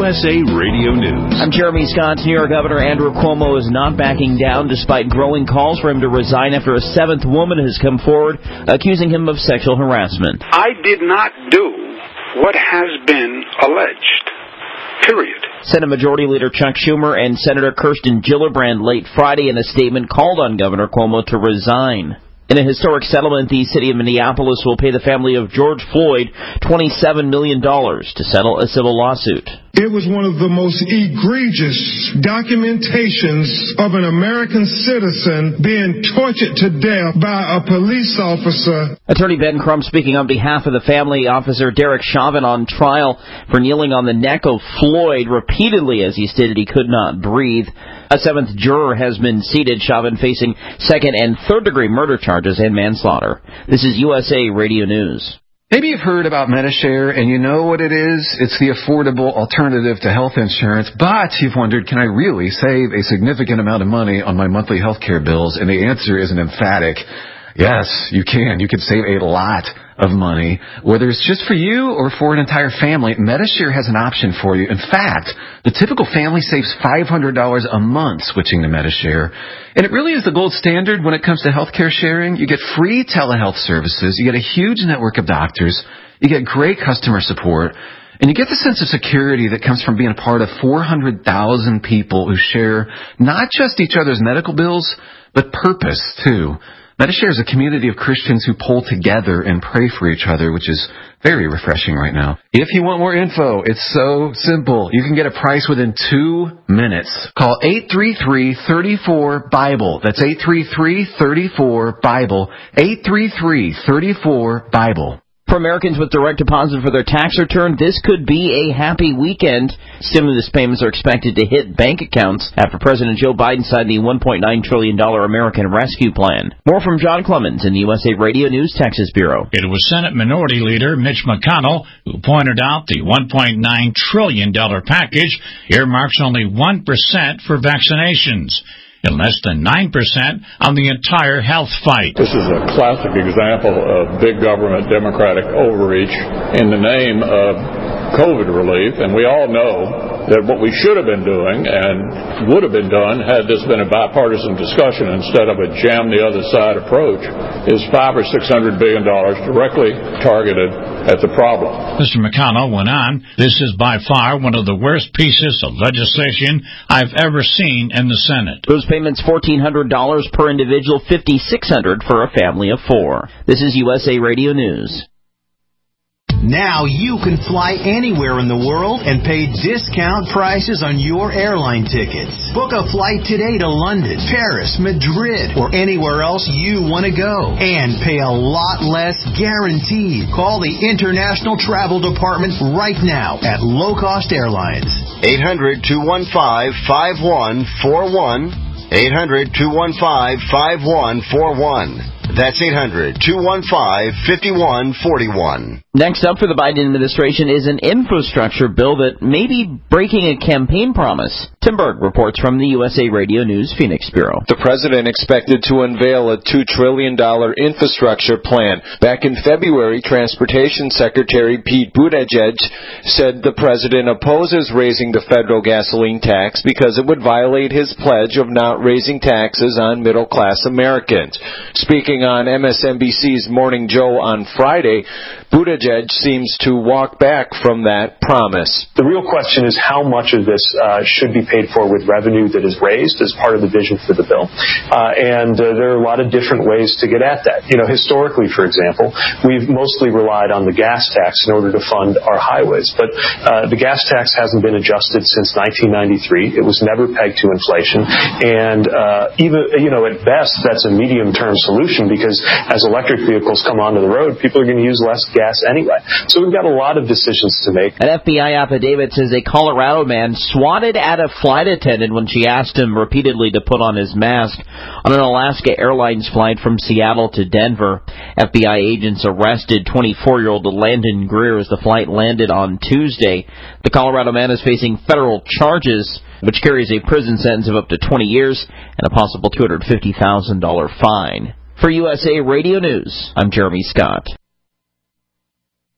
USA Radio News. I'm Jeremy Scott. New York Governor Andrew Cuomo is not backing down despite growing calls for him to resign after a seventh woman has come forward accusing him of sexual harassment. I did not do what has been alleged. Period. Senate Majority Leader Chuck Schumer and Senator Kirsten Gillibrand late Friday in a statement called on Governor Cuomo to resign. In a historic settlement, the city of Minneapolis will pay the family of George Floyd $27 million to settle a civil lawsuit. It was one of the most egregious documentations of an American citizen being tortured to death by a police officer. Attorney Ben Crum speaking on behalf of the family. Officer Derek Chauvin on trial for kneeling on the neck of Floyd repeatedly as he stated he could not breathe. A seventh juror has been seated, Chauvin facing second and third degree murder charges and manslaughter. This is USA Radio News. Maybe you've heard about Medi-Share, and you know what it is. It's the affordable alternative to health insurance, but you've wondered, can I really save a significant amount of money on my monthly health care bills? And the answer is an emphatic yes, you can. You can save a lot of money, whether it's just for you or for an entire family. Medi-Share has an option for you. In fact, the typical family saves $500 a month switching to Medi-Share. And it really is the gold standard when it comes to healthcare sharing. You get free telehealth services. You get a huge network of doctors. You get great customer support. And you get the sense of security that comes from being a part of 400,000 people who share not just each other's medical bills, but purpose, too. Medi-Share is a community of Christians who pull together and pray for each other, which is very refreshing right now. If you want more info, it's so simple. You can get a price within 2 minutes. Call 833-34-BIBLE. That's 833-34-BIBLE. 833-34-BIBLE. For Americans with direct deposit for their tax return, this could be a happy weekend. Stimulus payments are expected to hit bank accounts after President Joe Biden signed the $1.9 trillion American Rescue Plan. More from John Clemens in the USA Radio News Texas Bureau. It was Senate Minority Leader Mitch McConnell who pointed out the $1.9 trillion package earmarks only 1% for vaccinations, and less than 9% on the entire health fight. This is a classic example of big government Democratic overreach in the name of COVID relief, and we all know that what we should have been doing and would have been done had this been a bipartisan discussion instead of a jam the other side approach is $500 or $600 billion directly targeted at the problem. Mr. McConnell went on, this is by far one of the worst pieces of legislation I've ever seen in the Senate. Those payments $1,400 per individual, $5,600 for a family of 4. This is USA Radio News. Now you can fly anywhere in the world and pay discount prices on your airline tickets. Book a flight today to London, Paris, Madrid, or anywhere else you want to go. And pay a lot less guaranteed. Call the International Travel Department right now at Low Cost Airlines. 800-215-5141. 800-215-5141. That's 800-215-5141. Next up for the Biden administration is an infrastructure bill that may be breaking a campaign promise. Tim Berg reports from the USA Radio News Phoenix Bureau. The president expected to unveil a $2 trillion infrastructure plan. Back in February, Transportation Secretary Pete Buttigieg said the president opposes raising the federal gasoline tax because it would violate his pledge of not raising taxes on middle-class Americans. Speaking on MSNBC's Morning Joe on Friday, Buttigieg seems to walk back from that promise. The real question is how much of this should be paid for with revenue that is raised as part of the vision for the bill. There are a lot of different ways to get at that. You know, historically, for example, we've mostly relied on the gas tax in order to fund our highways. But the gas tax hasn't been adjusted since 1993. It was never pegged to inflation. And even, you know, at best, that's a medium-term solution because as electric vehicles come onto the road, people are going to use less gas anyway. So we've got a lot of decisions to make. An FBI affidavit says a Colorado man swatted at a flight attendant when she asked him repeatedly to put on his mask on an Alaska Airlines flight from Seattle to Denver. FBI agents arrested 24-year-old Landon Greer as the flight landed on Tuesday. The Colorado man is facing federal charges, which carries a prison sentence of up to 20 years and a possible $250,000 fine. For USA Radio News, I'm Jeremy Scott.